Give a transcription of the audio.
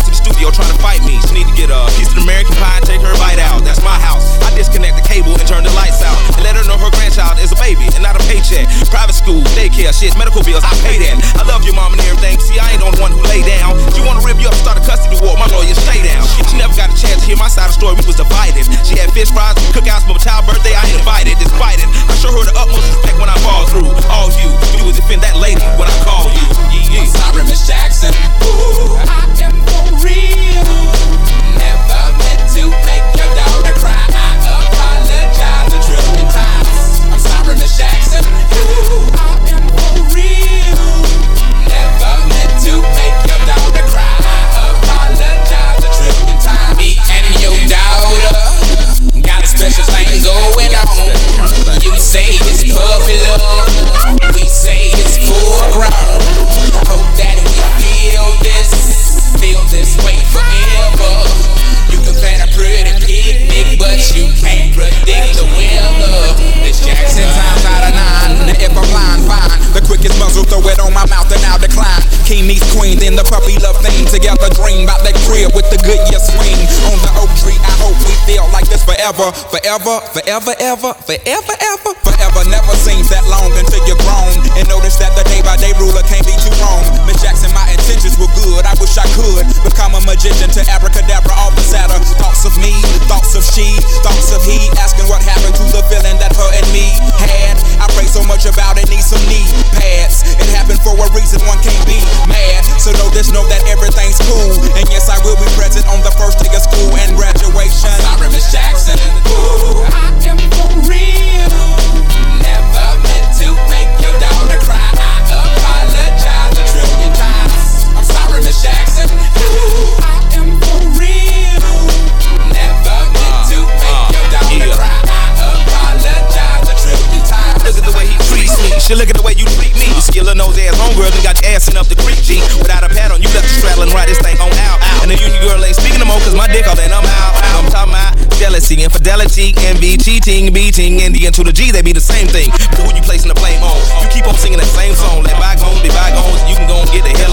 to the studio trying to fight me. She need to get a piece of American pie and take her bite out. That's my house. I disconnect the cable and turn the lights out and let her know her grandchild is a baby and not a paycheck. Private school, daycare, shit, medical bills, I pay that. I love your mom and everything. See, I ain't the only one who lay down. She wanna rip you up, start a custody war. My lawyer, stay down. She never got a chance to hear my side of the story. We was divided. She had fish fries, cookouts for my child's birthday. I ain't invited, despite it. I show her the utmost respect when I fall through. All you would defend that lady when I call you. I'm sorry, Miss Jackson. Ooh, I am for real. Never meant to make your daughter cry. I apologize a trillion times. I'm sorry, Miss Jackson. Ooh, I am for real. Never meant to make your daughter cry. I apologize a trillion times. Me and your daughter got a special thing going on. You say it's puppy love, we say it's full grown. Hope that we feel this way forever. You can plan a pretty picnic, but you can't predict the weather. Miss Jackson times out of 9. Now if I'm lying, fine. The quickest muzzle, throw it on my mouth and I'll decline. King meets queen, then the puppy love thing. Together dream about that crib with the Goodyear swing. On the oak tree, I hope we feel like this forever. Forever, forever, ever, forever, ever. Forever never seems that long until you're grown. And notice that the day-by-day ruler can't be too wrong. Miss Jackson, my intentions were good. I wish I could become a magician to abracadabra all the sadder. Thoughts of me, thoughts of she, thoughts of he. Asking what happened to the feeling that her and me had. I pray so much about it, need some knee pads. It happened for a reason, one can't be mad. So know this, know that everything's cool. And yes, I will be present on the first day of school and graduation. Sorry, Miss Jackson. Ooh, I am for real. Never meant to make your daughter cry. I apologize a trillion times. I'm sorry, Miss Jackson. Ooh, I am for real. Never meant to make your daughter cry. I apologize a trillion times. Look at the way he treats me. She look at the way you treat me. You skillin' nose ass homegirl and got your ass up the creek, G. Without a pad on, you left the straddle and ride this thing on out. And the union girl ain't speaking no more, cause my dick all in, I'm out. I'm talking about jealousy, infidelity, envy, cheating, beating, and the N to the G, they be the same thing. But who you placing the blame on? You keep on singing that same song. Let bygones be bygones, you can go and get the hell